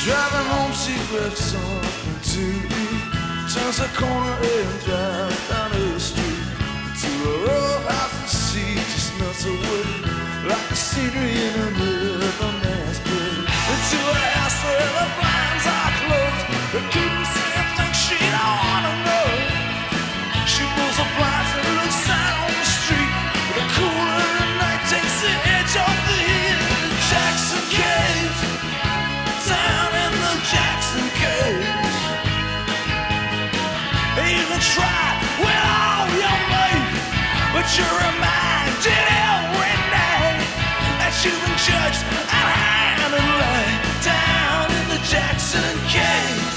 Driving home, she grabs something to eat. Turns the corner and drives down the street to a row house, and she just melts away like the scenery in another man's bed. Into a house where the blinds are closed, but keep them saying things she don't wanna know. She pulls the blinds and looks out on the street. The cooler of the night takes the edge off the heat. Jackson Cage, down in the Jackson Cage. You can try with all your might, but you're reminded every night that you've been judged and handed right down in the Jackson Cage.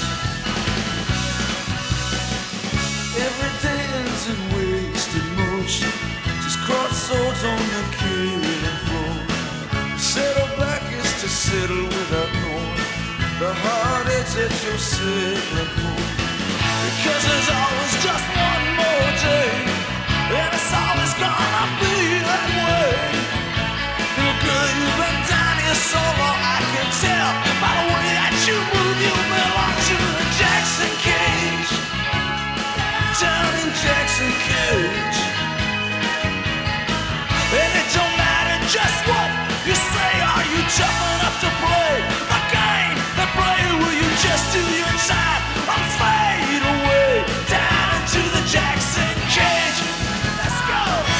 Every day ends in wasted motion, just crossroads on the killing floor. Settle back is to settle without knowing the heartaches that you're settling for. Because there's always just one more day, and it's always gonna be that way. Little girl, you've been down here so long, I can tell by the way that you move, you belong to the Jackson Cage. Down in Jackson Cage. And it don't matter just what you say, are you tough enough to play the game they play? Will you just do your time and fade away down into the Jackson Cage? Let's go!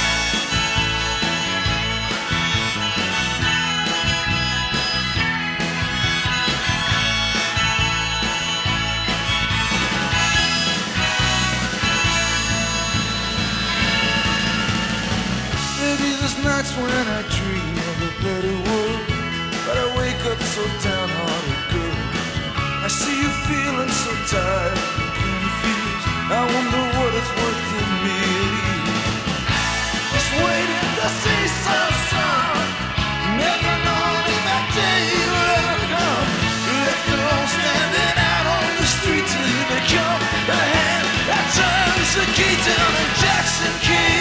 Maybe there's nights when I dream of a better world, but I wake up so downhearted, girl. I see you feeling so tired and confused. I wonder what it's worth to me. Just waiting to see some sun, never knowing if that day will ever come. Left alone standing out on the street till you become the hand that turns the key down in Jackson Cage.